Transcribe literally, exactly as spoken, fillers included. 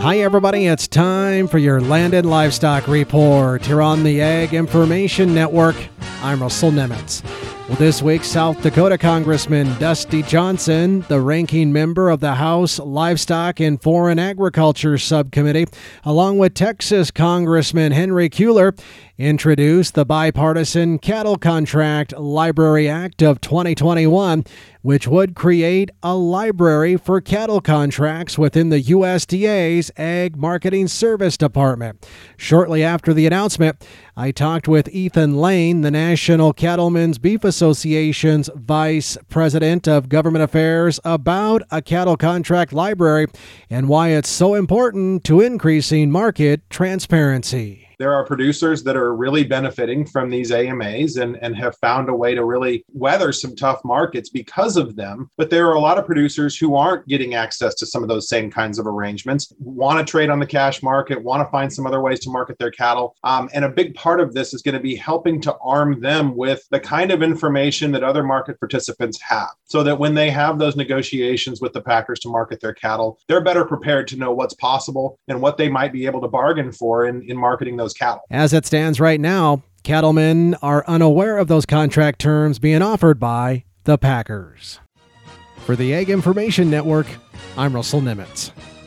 Hi, everybody. It's time for your Land and Livestock Report here on the Ag Information Network. I'm Russell Nemitz. Well, this week, South Dakota Congressman Dusty Johnson, the ranking member of the House Livestock and Foreign Agriculture Subcommittee, along with Texas Congressman Henry Cuellar, introduced the bipartisan Cattle Contract Library Act of twenty twenty-one, which would create a library for cattle contracts within the U S D A's Ag Marketing Service Department. Shortly after the announcement, I talked with Ethan Lane, the National Cattlemen's Beef Association's Vice President of Government Affairs, about a cattle contract library and why it's so important to increasing market transparency. There are producers that are really benefiting from these A M As and, and have found a way to really weather some tough markets because of them. But there are a lot of producers who aren't getting access to some of those same kinds of arrangements, want to trade on the cash market, want to find some other ways to market their cattle. Um, and a big part of this is going to be helping to arm them with the kind of information that other market participants have, so that when they have those negotiations with the packers to market their cattle, they're better prepared to know what's possible and what they might be able to bargain for in, in marketing those cattle. As it stands right now, cattlemen are unaware of those contract terms being offered by the packers. For the Ag Information Network, I'm Russell Nemitz.